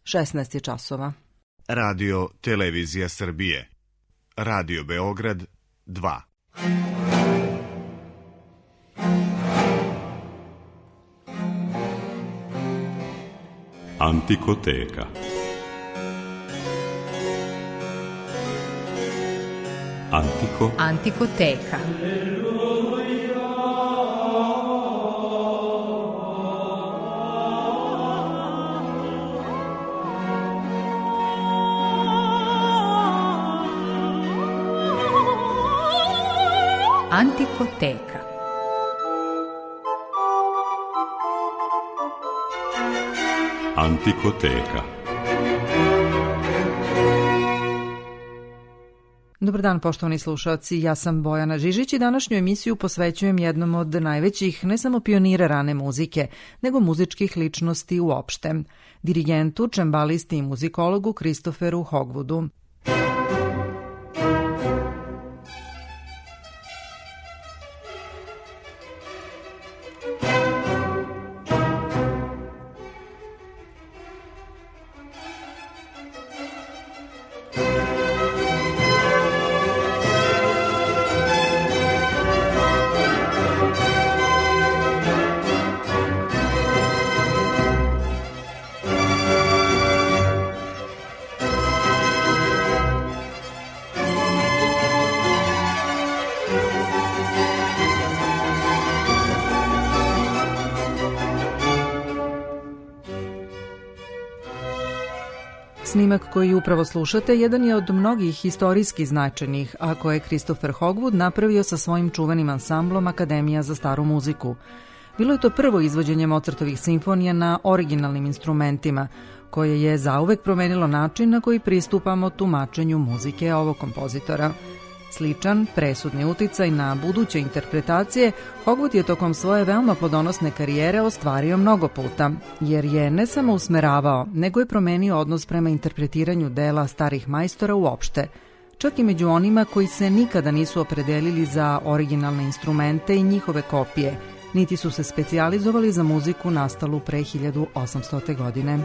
16 je časova. Radio Televizija Srbije. Radio Beograd 2. Antikoteka. Antikoteka. Antikoteka. Antikoteka. Dobar dan, poštovani slušalci, ja sam Bojana Žižić i današnju emisiju posvećujem jednom od najvećih ne samo pionira rane muzike, nego muzičkih ličnosti uopšte, dirigentu, čembalisti i muzikologu Christopheru Hogwoodu. Snimak koji upravo slušate jedan je od mnogih istorijski značajnih, a koje je Christopher Hogwood napravio sa svojim čuvenim ansamblom Akademija za staru muziku. Bilo je to prvo izvođenje Mozartovih simfonija na originalnim instrumentima, koje je zauvek promenilo način na koji pristupamo tumačenju muzike ovog kompozitora. Sličan, presudni uticaj na buduće interpretacije Hogwood je tokom svoje veoma plodonosne karijere ostvario mnogo puta, jer je ne samo usmeravao, nego je promenio odnos prema interpretiranju dela starih majstora uopšte, čak i među onima koji se nikada nisu opredelili za originalne instrumente i njihove kopije, niti su se specijalizovali za muziku nastalu pre 1800. godine.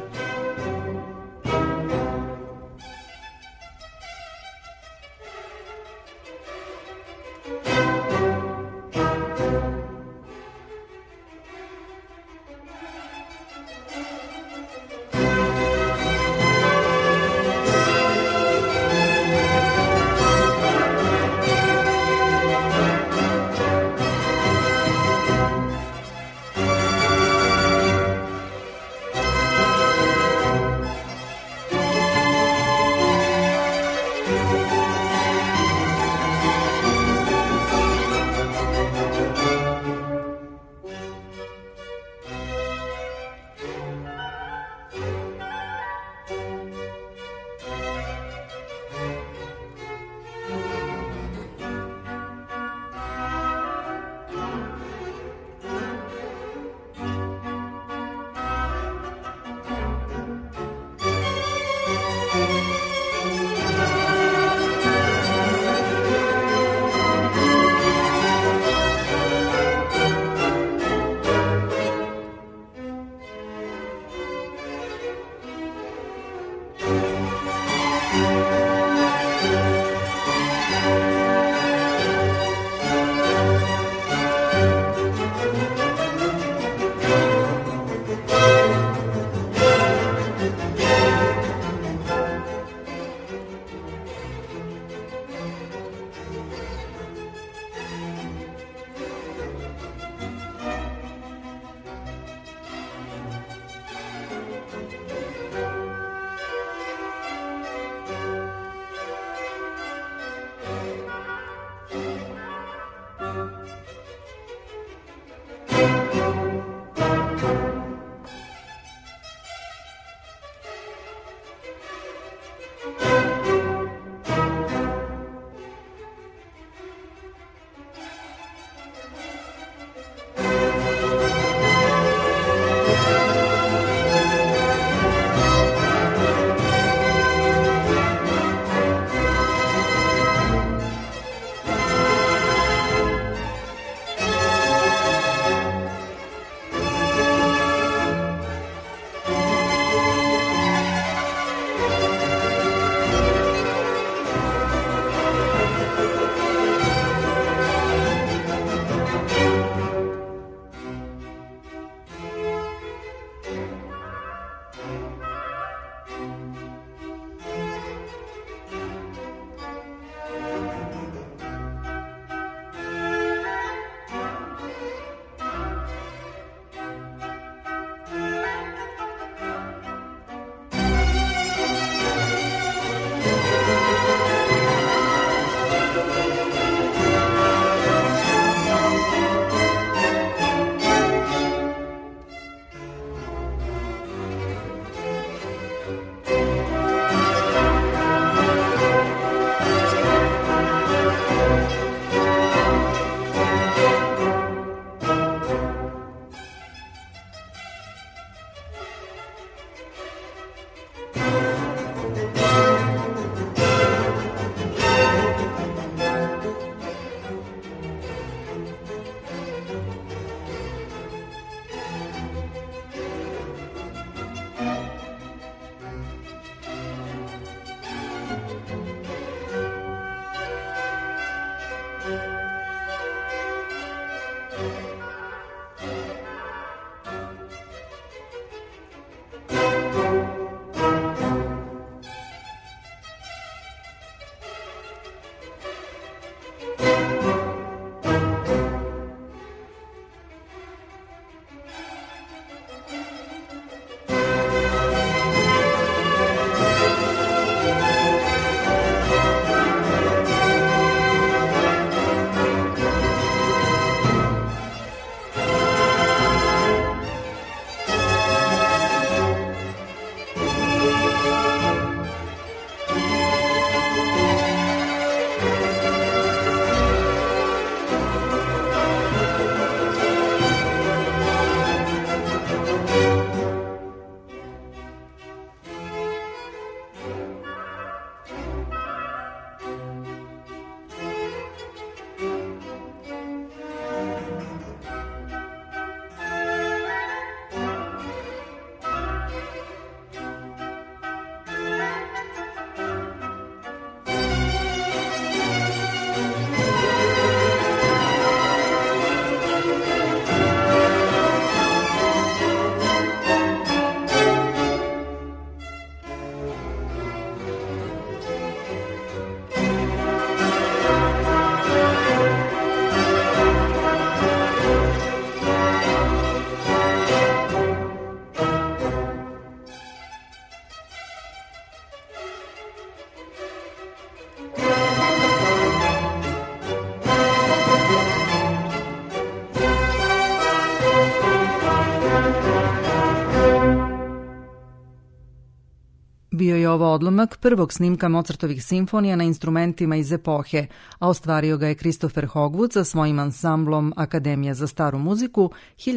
Bio je ovo odlomak prvog snimka Mozartovih simfonija na instrumentima iz epohe, a ostvario ga je Christopher Hogwood sa svojim ansamblom Akademija za staru muziku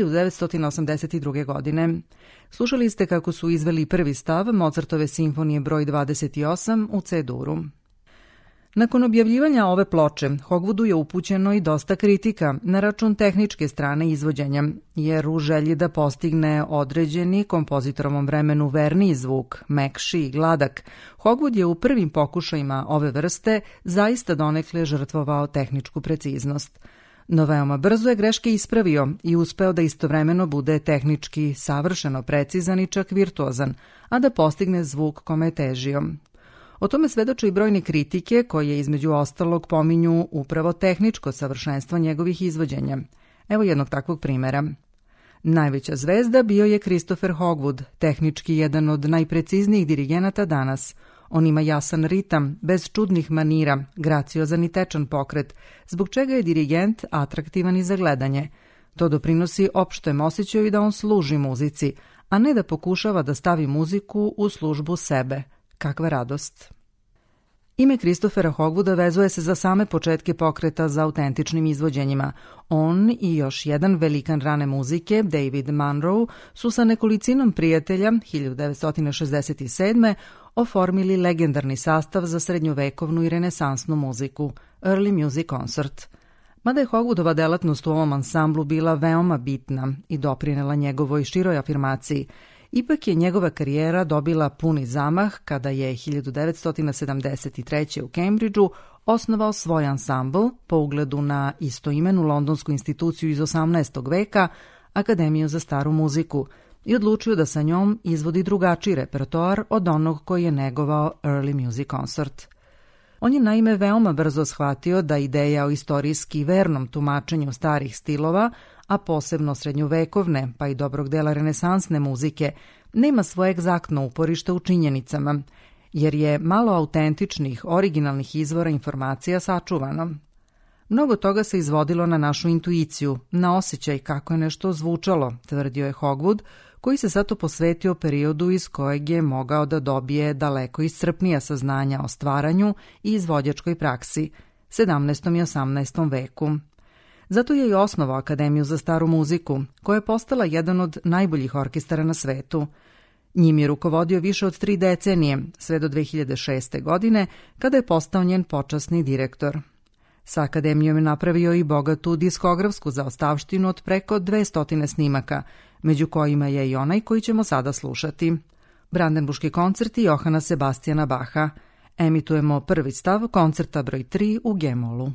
1982. godine. Slušali ste kako su izveli prvi stav Mozartove simfonije broj 28 u C-duru. Nakon objavljivanja ove ploče, Hogwoodu je upućeno i dosta kritika na račun tehničke strane izvođenja, jer u želji da postigne određeni kompozitorovom vremenu verniji zvuk, mekši i gladak, Hogwood je u prvim pokušajima ove vrste zaista donekle žrtvovao tehničku preciznost. No veoma brzo je greške ispravio i uspeo da istovremeno bude tehnički savršeno precizan i čak virtuozan, a da postigne zvuk kome je težio. O tome svedoče i brojne kritike koje između ostalog pominju upravo tehničko savršenstvo njegovih izvođenja. Evo jednog takvog primjera. Najveća zvezda bio je Christopher Hogwood, tehnički jedan od najpreciznijih dirigenata danas. On ima jasan ritam, bez čudnih manira, graciozan i tečan pokret, zbog čega je dirigent atraktivan i za gledanje. To doprinosi opštem osjećaju da on služi muzici, a ne da pokušava da stavi muziku u službu sebe. Kakva radost! Ime Christophera Hogwooda vezuje se za same početke pokreta za autentičnim izvođenjima. On i još jedan velikan rane muzike, David Munro, su sa nekolicinom prijatelja 1967. oformili legendarni sastav za srednjovekovnu i renesansnu muziku, Early Music Concert. Mada je Hogwoodova delatnost u ovom ansamblu bila veoma bitna i doprinela njegovoj široj afirmaciji, ipak je njegova karijera dobila puni zamah kada je 1973. u Cambridgeu osnovao svoj ansambl po ugledu na istoimenu londonsku instituciju iz 18. veka, Akademiju za staru muziku, i odlučio da sa njom izvodi drugačiji repertoar od onog koji je negovao Early Music Concert. On je naime veoma brzo shvatio da ideja o istorijski vernom tumačenju starih stilova, a posebno srednjovekovne pa i dobrog dela renesansne muzike, nema svoje egzaktno uporište u činjenicama, jer je malo autentičnih, originalnih izvora informacija sačuvano. Mnogo toga se izvodilo na našu intuiciju, na osjećaj kako je nešto zvučalo, tvrdio je Hogwood, koji se zato posvetio periodu iz kojeg je mogao da dobije daleko iscrpnija saznanja o stvaranju i izvođačkoj praksi, 17. i 18. veku. Zato je i osnovao Akademiju za staru muziku, koja je postala jedan od najboljih orkestara na svetu. Njim je rukovodio više od 3 decenije, sve do 2006. godine, kada je postao njen počasni direktor. Sa Akademijom je napravio i bogatu diskografsku zaostavštinu od preko 200 snimaka, među kojima je i onaj koji ćemo sada slušati. Brandenburški koncerti Johana Sebastijana Bacha. Emitujemo prvi stav koncerta broj 3 u G-molu.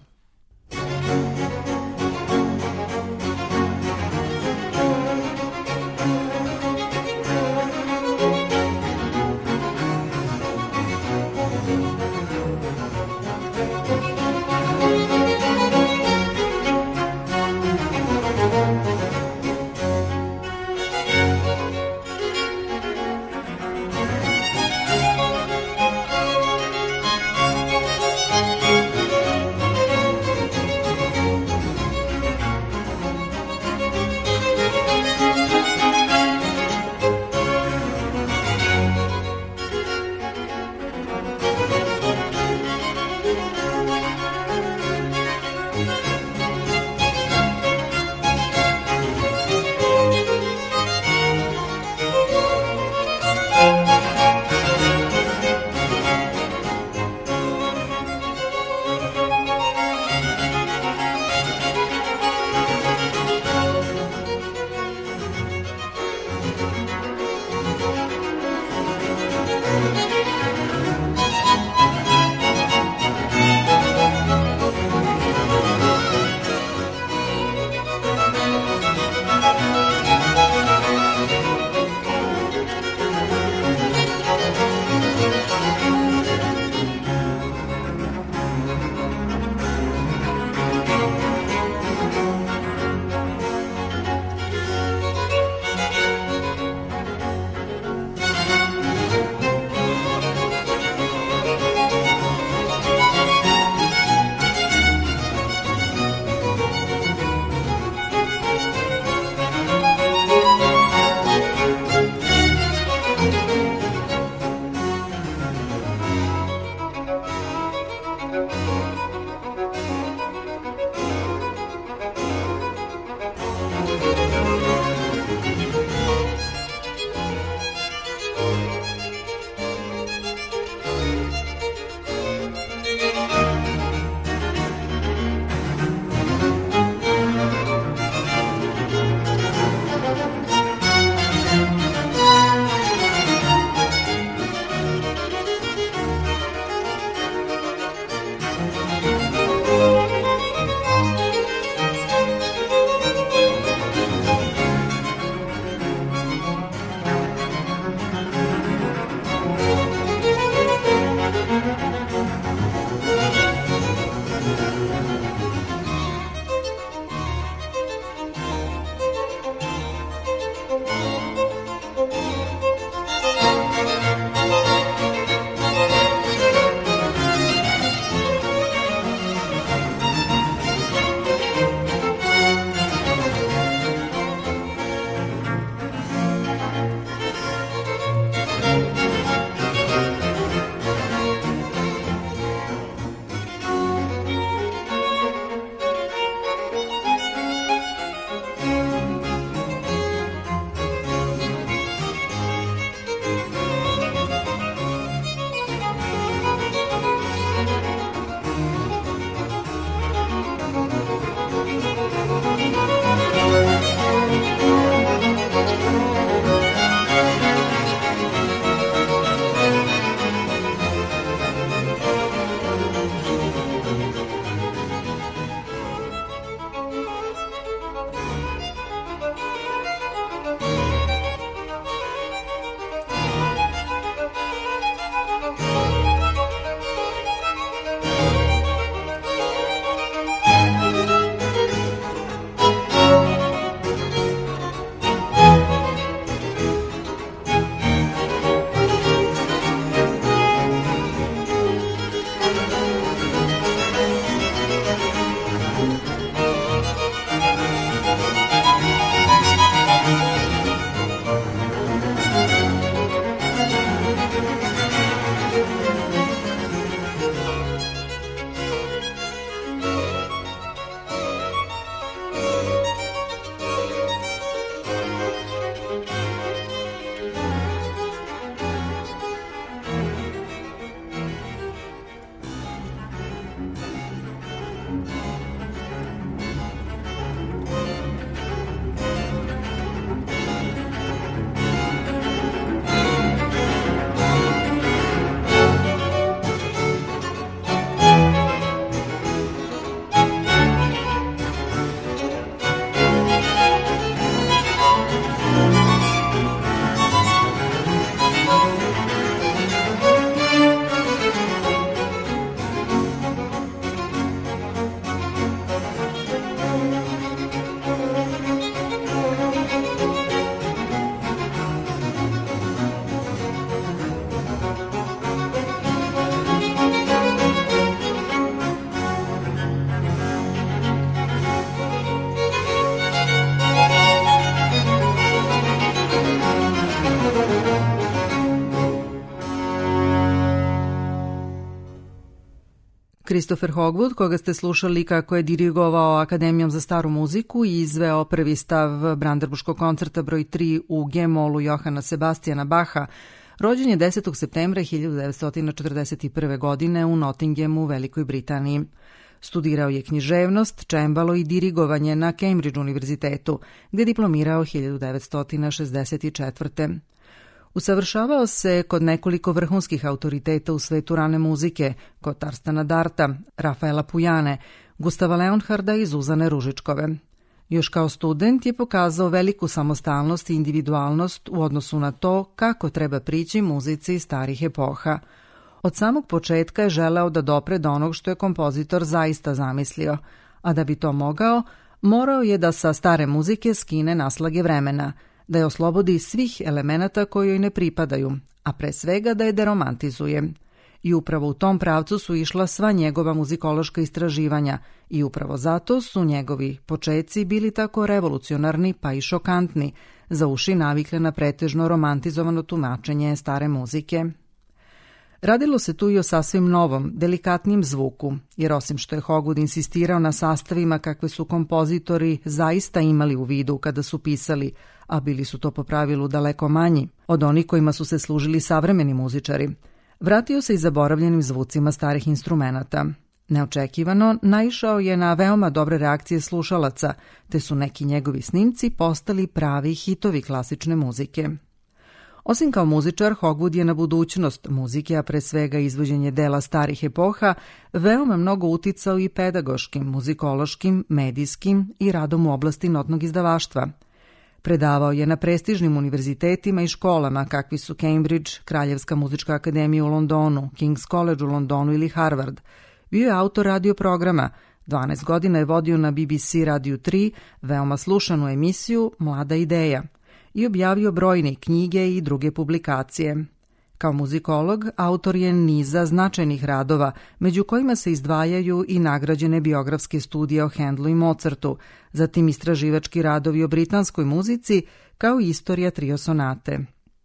Christopher Hogwood, koga ste slušali kako je dirigovao Akademijom za staru muziku i izveo prvi stav Brandenburškog koncerta broj 3 u G-molu Johana Sebastiana Bacha, rođen je 10. septembra 1941. godine u Nottinghamu, Velikoj Britaniji. Studirao je književnost, čembalo i dirigovanje na Cambridge univerzitetu, gde je diplomirao 1964. Usavršavao se kod nekoliko vrhunskih autoriteta u svetu rane muzike, kod Tarstana Darta, Rafaela Pujane, Gustava Leonharda i Zuzane Ružičkove. Još kao student je pokazao veliku samostalnost i individualnost u odnosu na to kako treba prići muzici starih epoha. Od samog početka je želeo da dopre do onog što je kompozitor zaista zamislio, a da bi to mogao, morao je da sa stare muzike skine naslage vremena, da je oslobodi svih elemenata koji joj ne pripadaju, a pre svega da je deromantizuje. I upravo u tom pravcu su išla sva njegova muzikološka istraživanja i upravo zato su njegovi počeci bili tako revolucionarni pa i šokantni, za uši navikle na pretežno romantizovano tumačenje stare muzike. Radilo se tu i o sasvim novom, delikatnijem zvuku, jer osim što je Hogwood insistirao na sastavima kakve su kompozitori zaista imali u vidu kada su pisali, a bili su to po pravilu daleko manji od onih kojima su se služili savremeni muzičari, vratio se i zaboravljenim zvucima starih instrumenata. Neočekivano naišao je na veoma dobre reakcije slušalaca, te su neki njegovi snimci postali pravi hitovi klasične muzike. Osim kao muzičar, Hogwood je na budućnost muzike, a pre svega izvođenje dela starih epoha, veoma mnogo uticao i pedagoškim, muzikološkim, medijskim i radom u oblasti notnog izdavaštva. Predavao je na prestižnim univerzitetima i školama kakvi su Cambridge, Kraljevska muzička akademija u Londonu, King's College u Londonu ili Harvard. Bio je autor radio programa, 12 godina je vodio na BBC Radio 3 veoma slušanu emisiju Mlada ideja i objavio brojne knjige i druge publikacije. Kao muzikolog, autor je niza značajnih radova, među kojima se izdvajaju i nagrađene biografske studije o Handlu i Mozartu, zatim istraživački radovi o britanskoj muzici, kao i istorija trio sonate.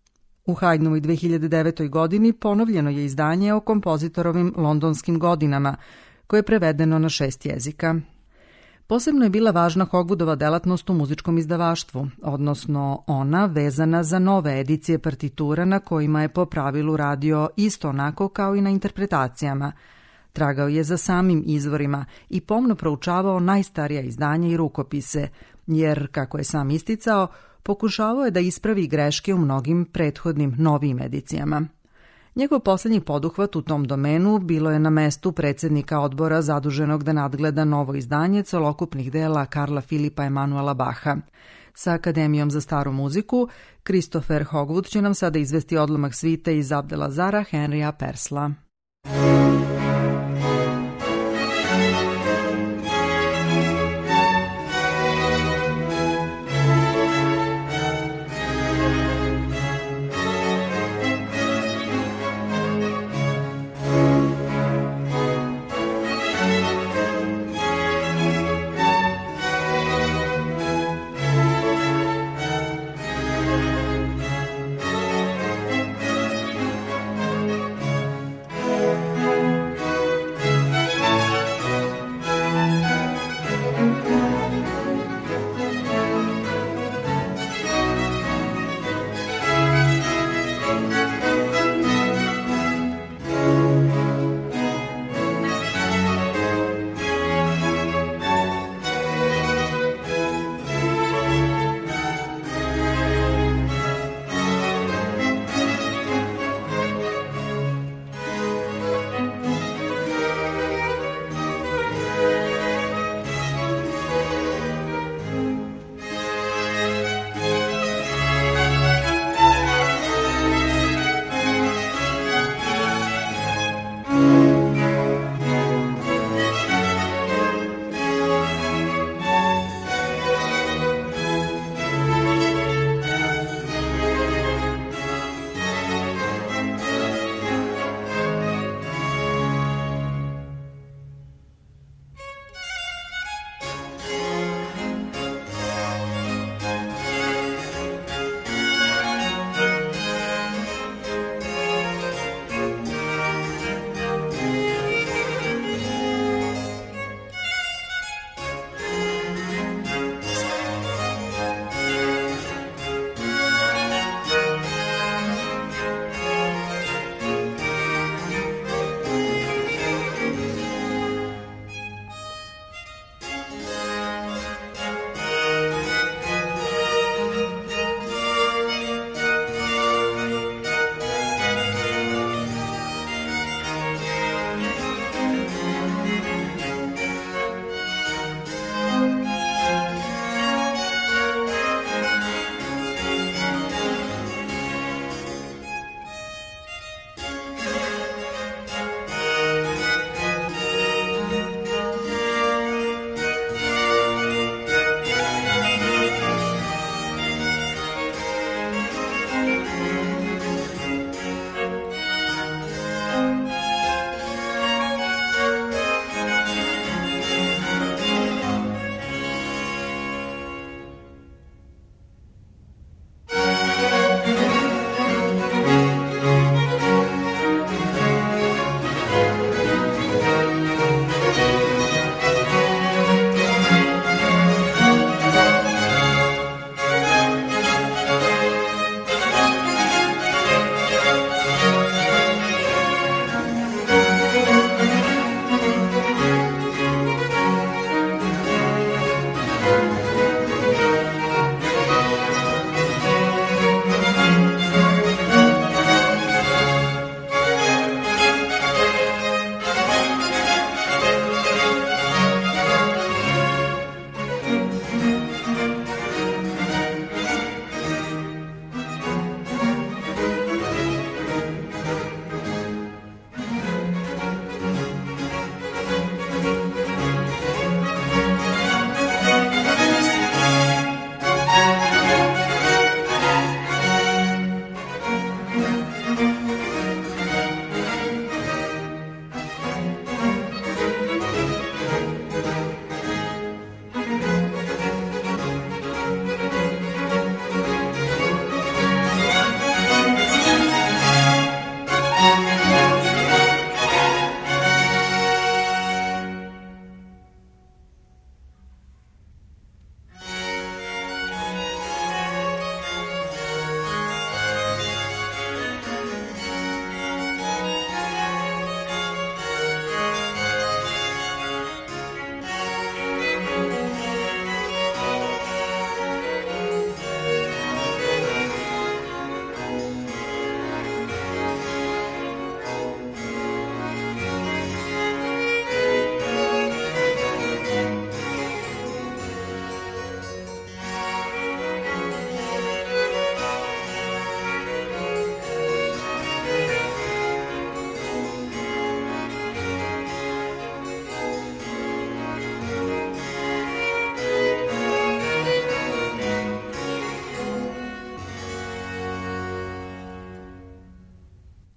U Haydnovoj 2009. godini ponovljeno je izdanje o kompozitorovim londonskim godinama, koje je prevedeno na 6 jezika. Posebno je bila važna Hogwoodova delatnost u muzičkom izdavaštvu, odnosno ona vezana za nove edicije partitura na kojima je po pravilu radio isto onako kao i na interpretacijama. Tragao je za samim izvorima i pomno proučavao najstarija izdanja i rukopise, jer, kako je sam isticao, pokušavao je da ispravi greške u mnogim prethodnim novijim edicijama. Njegov poslednji poduhvat u tom domenu bilo je na mestu predsjednika odbora zaduženog da nadgleda novo izdanje celokupnih dela Karla Filipa Emanuela Bacha. Sa Akademijom za staru muziku, Christopher Hogwood će nam sada izvesti odlomak svite iz Abdelazara Henrya Purcella.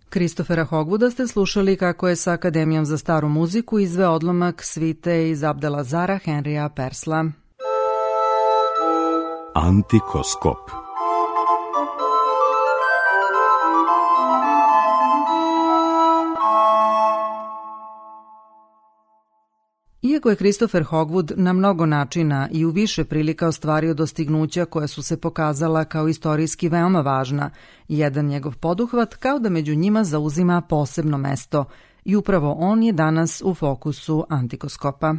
Christophera Hogwooda ste slušali kako je sa Akademijom za staru muziku izveo odlomak svite iz Abdelazara Henrya Purcella. Antikoskop. Iako je Christopher Hogwood na mnogo načina i u više prilika ostvario dostignuća koja su se pokazala kao istorijski veoma važna, jedan njegov poduhvat kao da među njima zauzima posebno mesto i upravo on je danas u fokusu Antikoskopa.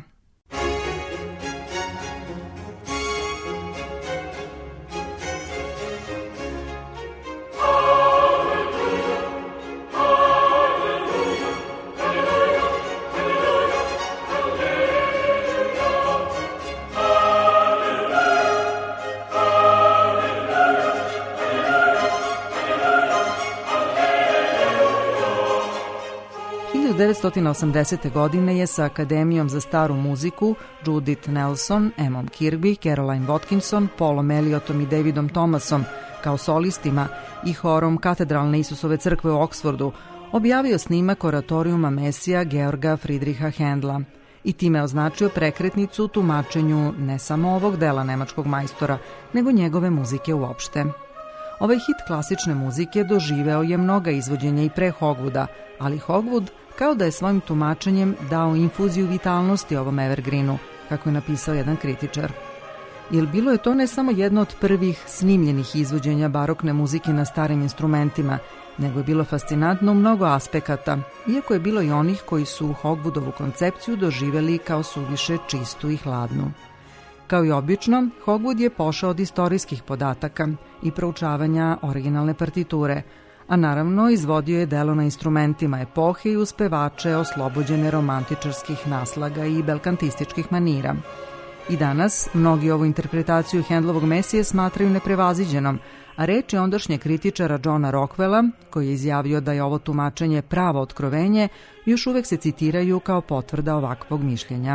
U 1980. godine je sa Akademijom za staru muziku Judith Nelson, Emmom Kirby, Caroline Watkinson, Paulom Elliotom i Davidom Thomasom kao solistima i horom Katedralne Isusove crkve u Oksfordu objavio snimak oratorijuma Mesija Georga Friedricha Händla i time označio prekretnicu u tumačenju ne samo ovog dela nemačkog majstora, nego njegove muzike uopšte. Ovaj hit klasične muzike doživeo je mnoga izvođenja i pre Hogwooda, ali Hogwood kao da je svojim tumačenjem dao infuziju vitalnosti ovom evergreenu, kako je napisao jedan kritičar. Jer bilo je to ne samo jedno od prvih snimljenih izvođenja barokne muzike na starim instrumentima, nego je bilo fascinantno u mnogo aspekata, iako je bilo i onih koji su Hogwoodovu koncepciju doživjeli kao suviše čistu i hladnu. Kao i obično, Hogwood je pošao od istorijskih podataka i proučavanja originalne partiture, a naravno izvodio je delo na instrumentima epohe i uz pevače oslobođene romantičarskih naslaga i belkantističkih manira. I danas mnogi ovu interpretaciju Händlovog Mesije smatraju neprevaziđenom, a reči ondašnje kritičara Johna Rockwella, koji je izjavio da je ovo tumačenje pravo otkrovenje, još uvek se citiraju kao potvrda ovakvog mišljenja.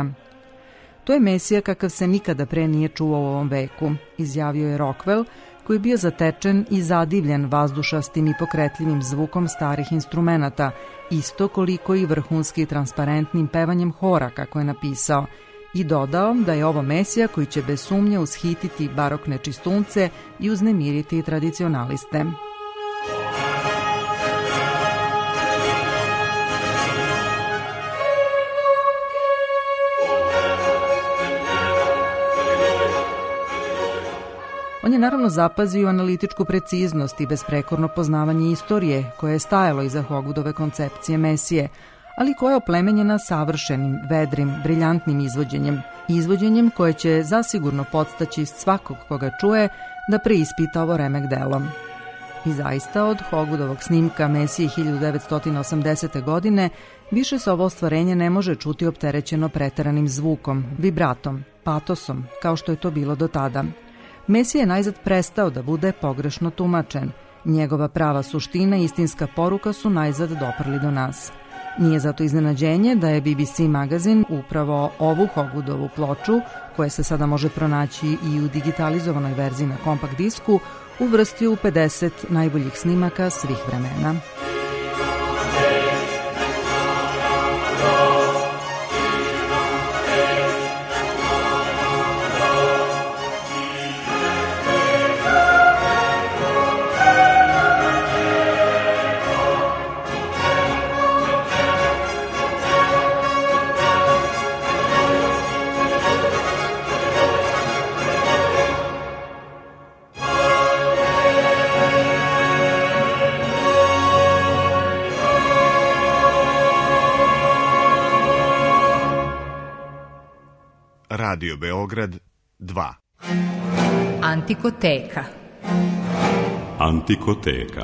To je Mesija kakav se nikada pre nije čuo u ovom veku, izjavio je Rockwell, koji je bio zatečen i zadivljen vazdušastim i pokretljivim zvukom starih instrumenata, isto koliko i vrhunski transparentnim pevanjem hora, kako je napisao, i dodao da je ovo Mesija koji će bez sumnje ushititi barokne čistunce i uznemiriti tradicionaliste. On je naravno zapazio analitičku preciznost i besprekorno poznavanje istorije koje je stajalo iza Hogwoodove koncepcije Mesije, ali koja je oplemenjena savršenim, vedrim, briljantnim izvođenjem koje će zasigurno podstaći svakog koga čuje da preispita ovo remek delo. I zaista od Hogwoodovog snimka Mesije 1980. godine više se ovo ostvarenje ne može čuti opterećeno preteranim zvukom, vibratom, patosom, kao što je to bilo do tada. Mesija je najzad prestao da bude pogrešno tumačen. Njegova prava suština i istinska poruka su najzad doprli do nas. Nije zato iznenađenje da je BBC magazin upravo ovu Hogwoodovu ploču, koja se sada može pronaći i u digitalizovanoj verziji na kompakt disku, uvrstio u 50 najboljih snimaka svih vremena. Radio Beograd 2. Antikoteka. Antikoteka.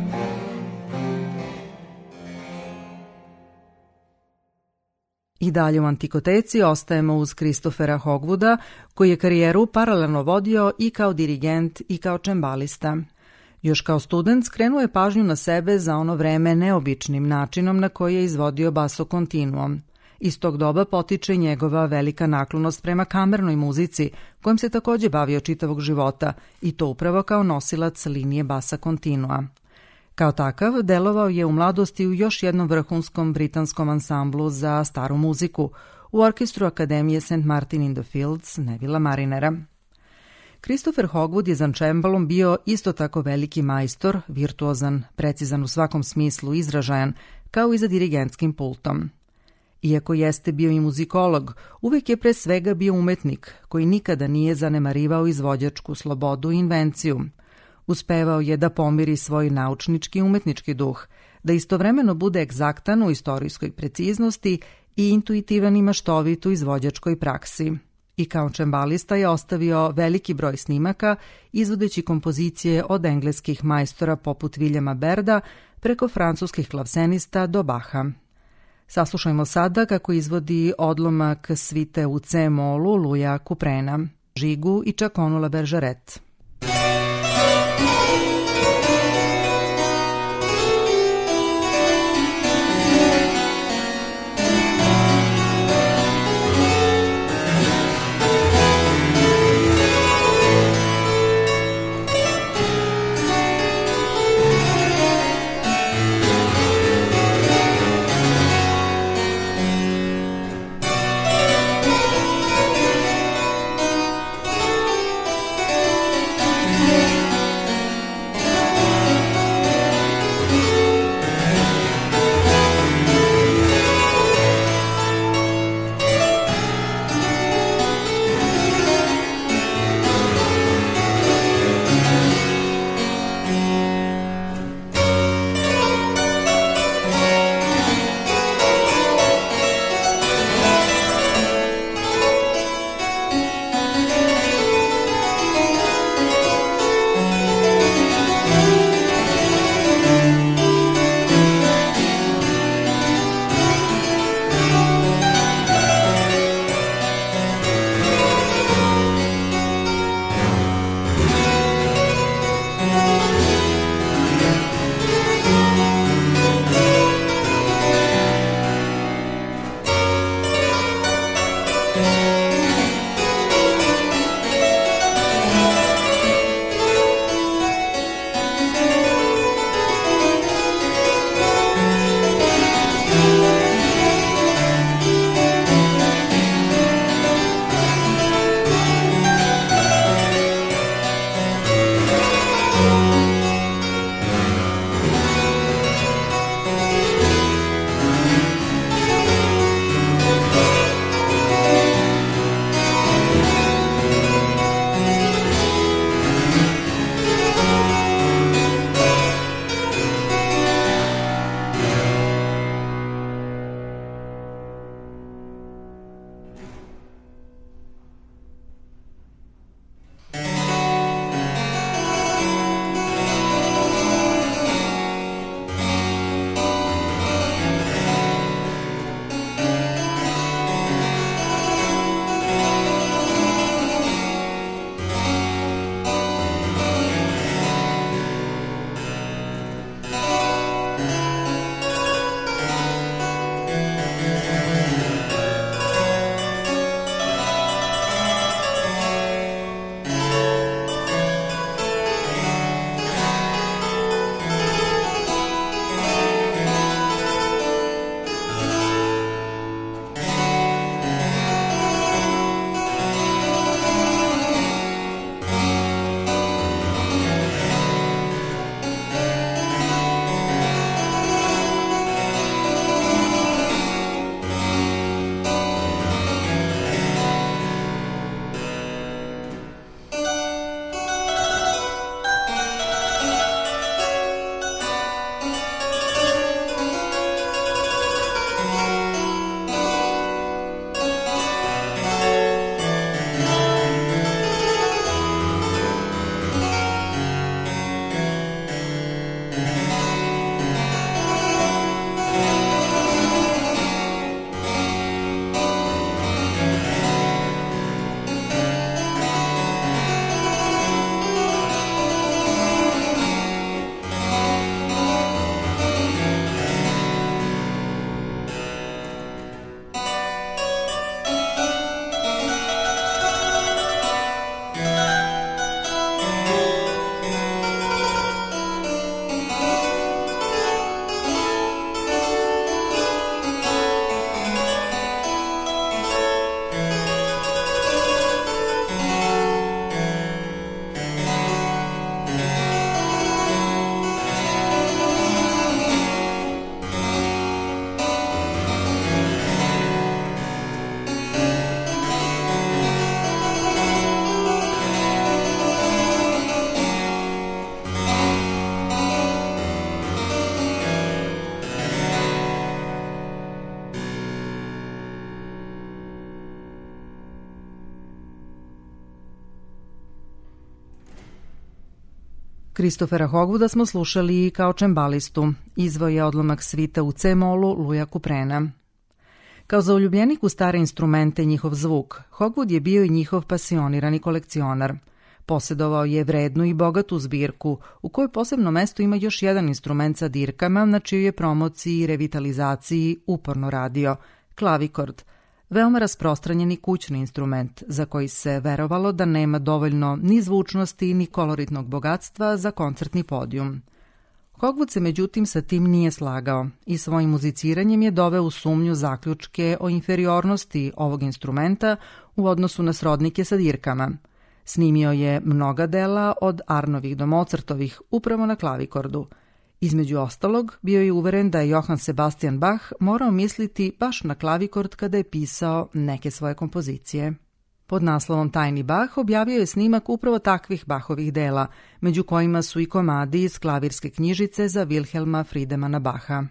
I dalje u Antikoteci ostajemo uz Christophera Hogwooda, koji je karijeru paralelno vodio i kao dirigent i kao čembalista. Još kao student skrenuo je pažnju na sebe za ono vreme neobičnim načinom na koji je izvodio basso continuum. Iz tog doba potiče njegova velika naklonost prema kamernoj muzici, kojom se takođe bavio čitavog života, i to upravo kao nosilac linije basa kontinua. Kao takav, delovao je u mladosti u još jednom vrhunskom britanskom ansamblu za staru muziku, u orkestru Akademije St. Martin in the Fields Nevilla Marinera. Christopher Hogwood je za cembalom bio isto tako veliki majstor, virtuozan, precizan u svakom smislu, izražajan, kao i za dirigentskim pultom. Iako jeste bio i muzikolog, uvek je pre svega bio umetnik, koji nikada nije zanemarivao izvođačku slobodu i invenciju. Uspevao je da pomiri svoj naučnički i umetnički duh, da istovremeno bude egzaktan u istorijskoj preciznosti i intuitivan i maštovit u izvođačkoj praksi. I kao čembalista je ostavio veliki broj snimaka, izvodeći kompozicije od engleskih majstora poput Viljama Berda preko francuskih klavsenista do Baha. Saslušajmo sada kako izvodi odlomak svite u C-molu Louisa Couperena, Žigu i Čakonu La Bergeret. Christophera Hogwooda smo slušali i kao čembalistu. Izveo je odlomak svita u C-molu Louisa Couperena. Kao zaljubljenik u stare instrumente i njihov zvuk, Hogwood je bio i njihov pasionirani kolekcionar. Posjedovao je vrednu i bogatu zbirku, u kojoj posebno mesto ima još jedan instrument sa dirkama, na čijoj je promociji i revitalizaciji uporno radio – klavikord, veoma rasprostranjeni kućni instrument za koji se verovalo da nema dovoljno ni zvučnosti ni koloritnog bogatstva za koncertni podijum. Hogwood se međutim sa tim nije slagao i svojim muziciranjem je doveo u sumnju zaključke o inferiornosti ovog instrumenta u odnosu na srodnike sa dirkama. Snimio je mnoga dela od Arnovih do Mozartovih upravo na klavikordu. Između ostalog, bio je uveren da je Johann Sebastian Bach morao misliti baš na klavikord kada je pisao neke svoje kompozicije. Pod naslovom Tajni Bach objavio je snimak upravo takvih Bachovih dela, među kojima su i komadi iz klavirske knjižice za Wilhelma Friedemana Bacha.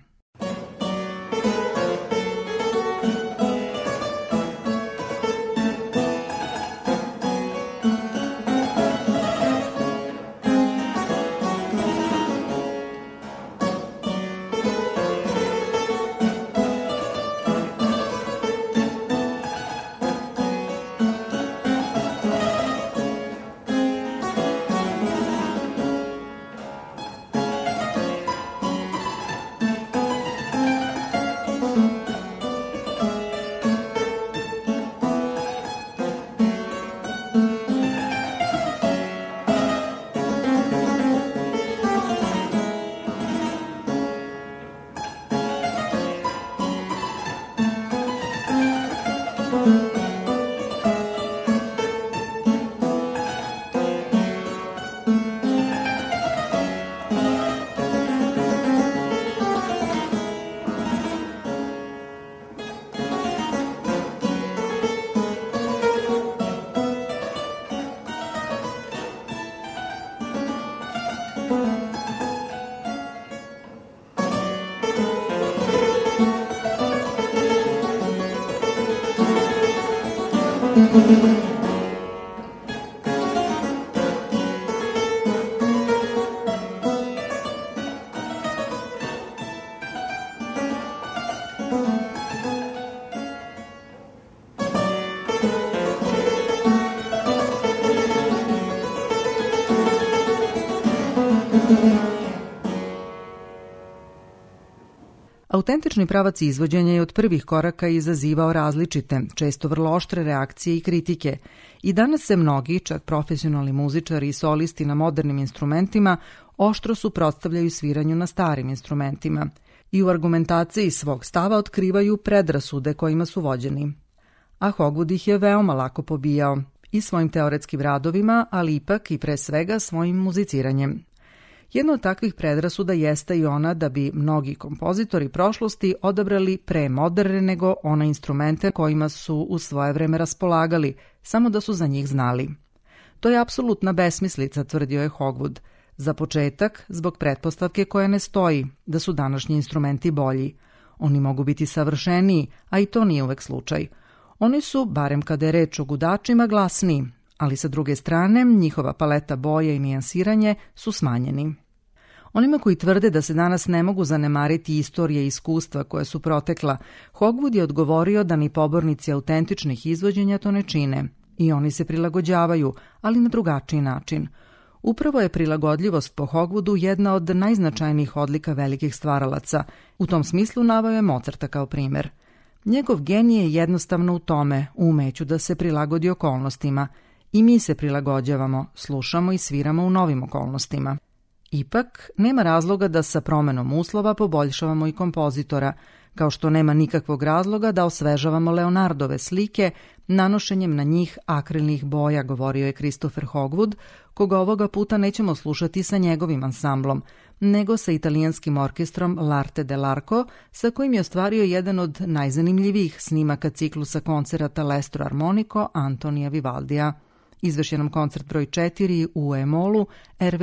Autentični pravac izvođenja je od prvih koraka izazivao različite, često vrlo oštre reakcije i kritike. I danas se mnogi, čak profesionalni muzičari i solisti na modernim instrumentima, oštro suprotstavljaju sviranju na starim instrumentima i u argumentaciji svog stava otkrivaju predrasude kojima su vođeni. A Hogwood ih je veoma lako pobijao, i svojim teoretskim radovima, ali ipak i pre svega svojim muziciranjem. Jedna od takvih predrasuda jeste i ona da bi mnogi kompozitori prošlosti odabrali pre moderne nego one instrumente kojima su u svoje vreme raspolagali, samo da su za njih znali. To je apsolutna besmislica, tvrdio je Hogwood. Za početak, zbog pretpostavke koja ne stoji, da su današnji instrumenti bolji. Oni mogu biti savršeniji, a i to nije uvek slučaj. Oni su, barem kada je reč o gudačima, glasniji, ali sa druge strane njihova paleta boje i nijansiranje su smanjeni. Onima koji tvrde da se danas ne mogu zanemariti istorije i iskustva koje su protekla, Hogwood je odgovorio da ni pobornici autentičnih izvođenja to ne čine. I oni se prilagođavaju, ali na drugačiji način. Upravo je prilagodljivost po Hogwoodu jedna od najznačajnijih odlika velikih stvaralaca. U tom smislu naveo je Mozarta kao primer. Njegov genij je jednostavno u tome, u umeću da se prilagodi okolnostima. I mi se prilagođavamo, slušamo i sviramo u novim okolnostima. Ipak, nema razloga da sa promenom uslova poboljšavamo i kompozitora, kao što nema nikakvog razloga da osvežavamo Leonardove slike nanošenjem na njih akrilnih boja, govorio je Christopher Hogwood, koga ovoga puta nećemo slušati sa njegovim ansamblom, nego sa italijanskim orkestrom L'Arte dell'Arco, sa kojim je ostvario jedan od najzanimljivijih snimaka ciklusa koncerata L'Estro Armonico Antonija Vivaldija. Izvešen nam koncert broj 4 u E-molu RV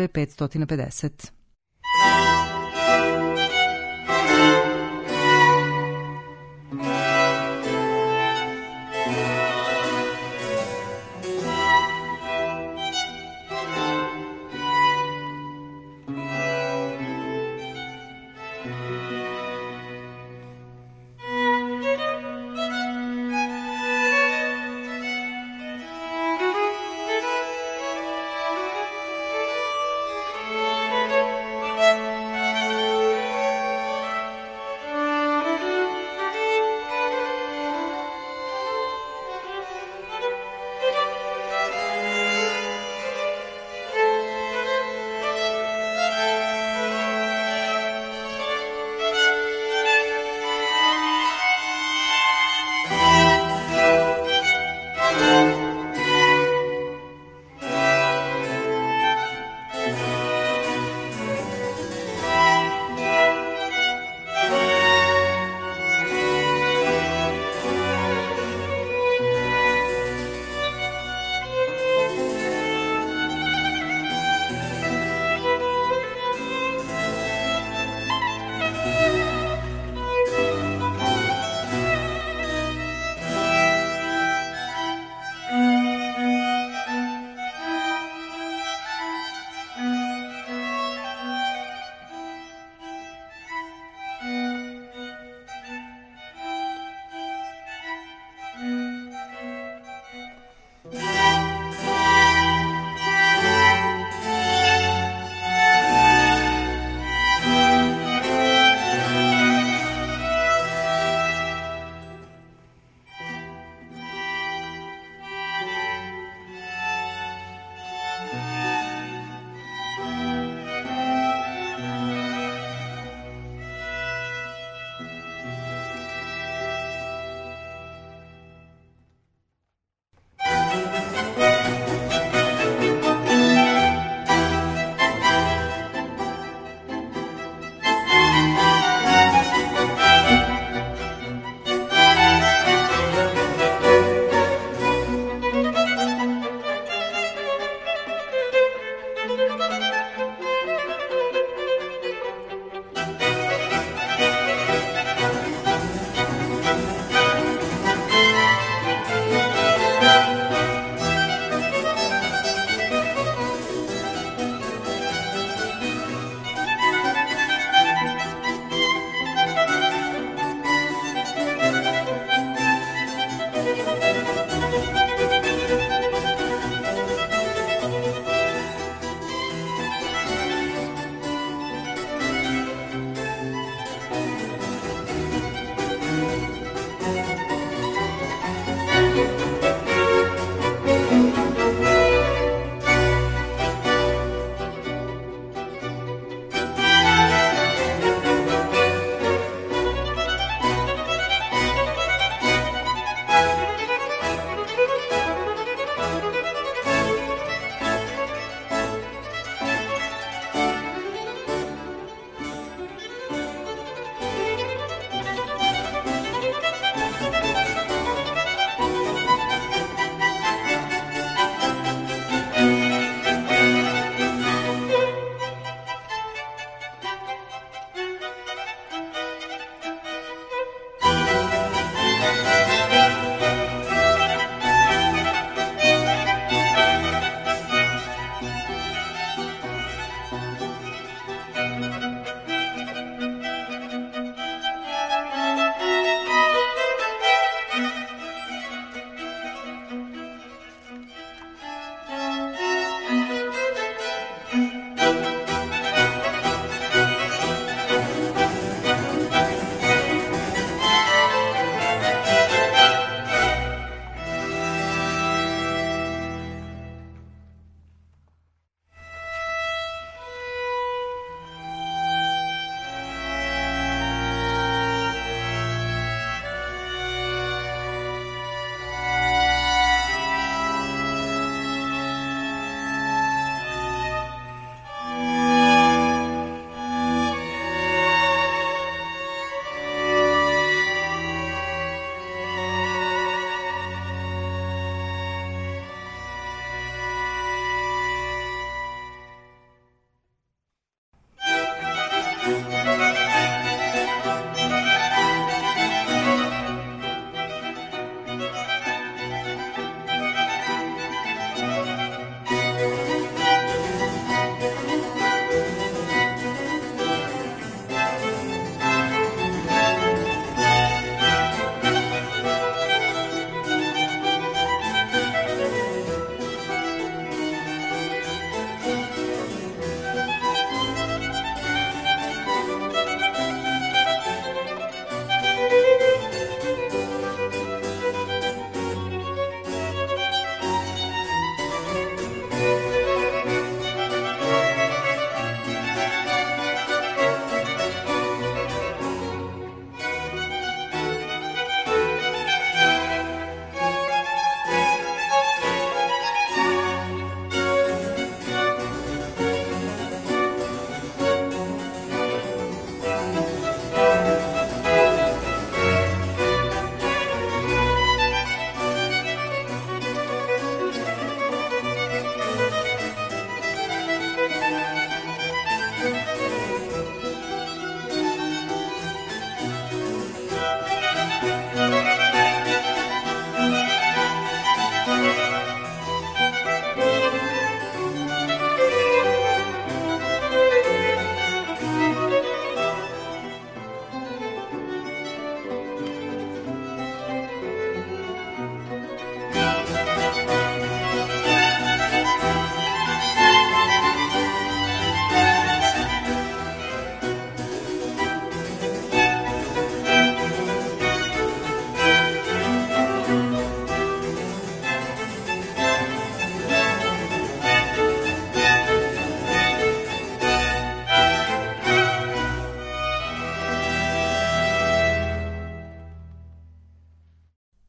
550.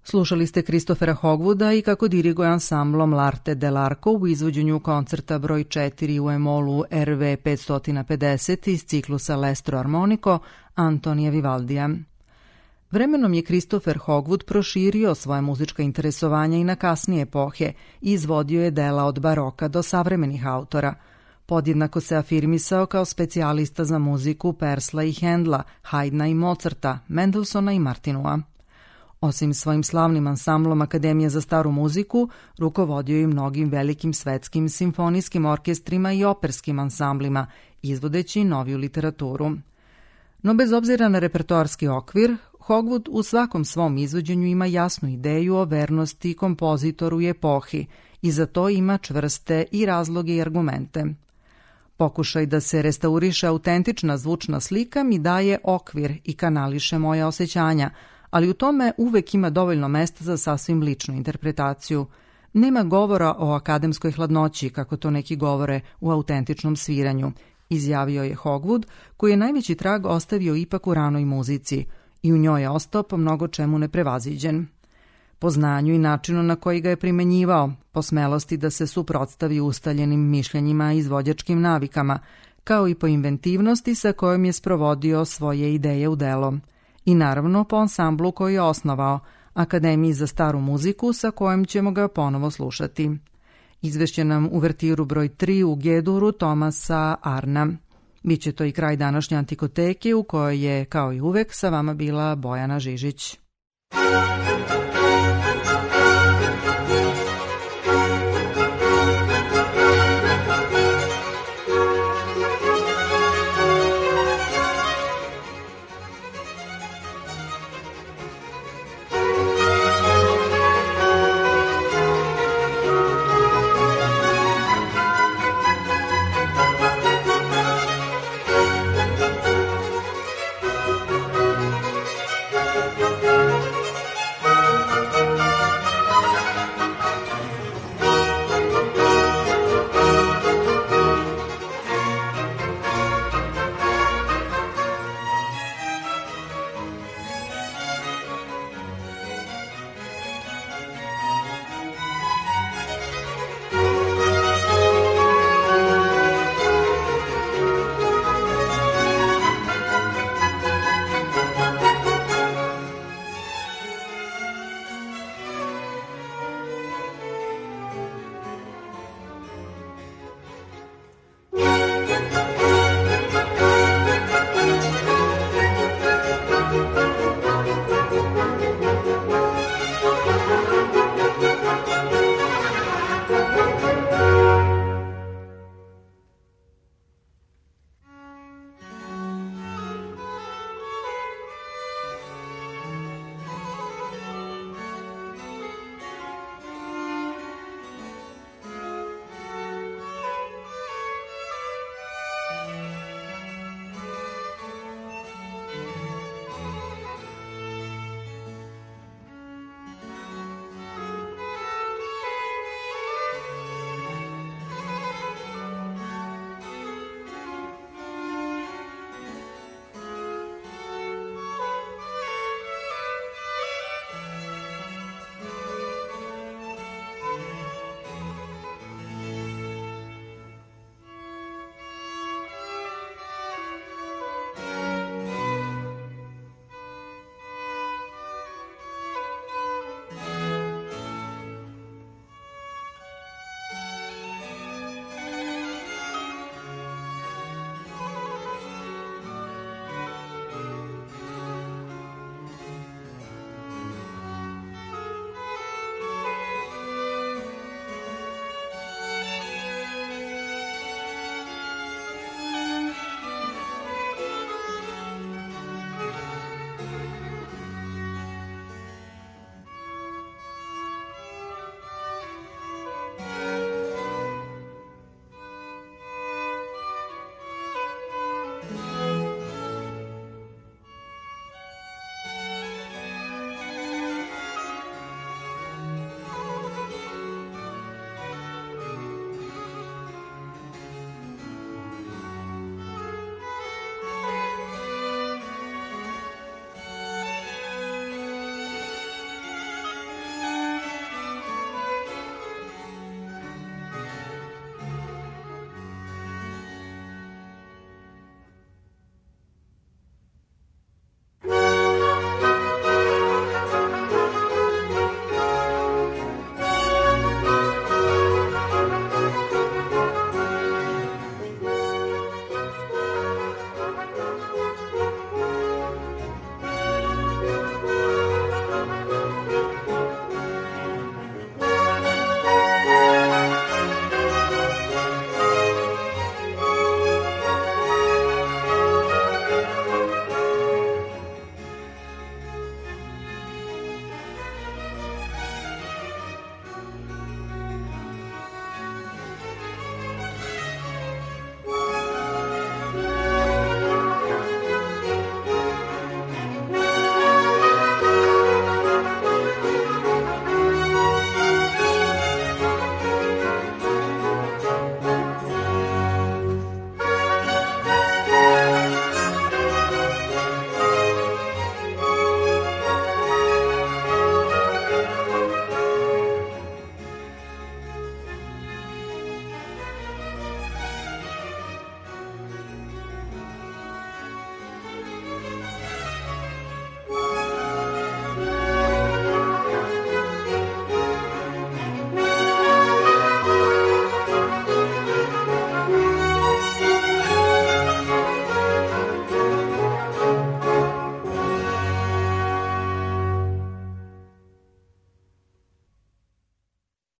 Slušali ste Christophera Hogwooda i kako diriguje ansamblom L'Arte dell'Arco u izvođenju koncerta broj 4 u emolu RV 550 iz ciklusa L'Estro Armonico Antonija Vivaldija. Vremenom je Christopher Hogwood proširio svoje muzička interesovanja i na kasnije epohe i izvodio je dela od baroka do savremenih autora. Podjednako se afirmisao kao specijalista za muziku Persla i Hendla, Haydna i Mozarta, Mendelssohna i Martinua. Osim svojim slavnim ansamblom Akademije za staru muziku, rukovodio je mnogim velikim svetskim simfonijskim orkestrima i operskim ansamblima, izvodeći noviju literaturu. No bez obzira na repertoarski okvir, Hogwood u svakom svom izvođenju ima jasnu ideju o vernosti kompozitoru i epohi i za to ima čvrste i razloge i argumente. Pokušaj da se restauriše autentična zvučna slika mi daje okvir i kanališe moja osjećanja, ali u tome uvek ima dovoljno mesta za sasvim ličnu interpretaciju. Nema govora o akademskoj hladnoći, kako to neki govore u autentičnom sviranju, izjavio je Hogwood, koji je najveći trag ostavio ipak u ranoj muzici i u njoj je ostao po mnogo čemu neprevaziđen. Po znanju i načinu na koji ga je primenjivao, po smelosti da se suprotstavi ustaljenim mišljenjima i izvođačkim navikama, kao i po inventivnosti sa kojom je sprovodio svoje ideje u delo. I naravno po ansamblu koji je osnovao, Akademiji za staru muziku, sa kojom ćemo ga ponovo slušati. Izvešće nam uvertiru broj 3 u G-duru Tomasa Arna. Biće to i kraj današnje Antikoteke u kojoj je, kao i uvek, sa vama bila Bojana Žižić.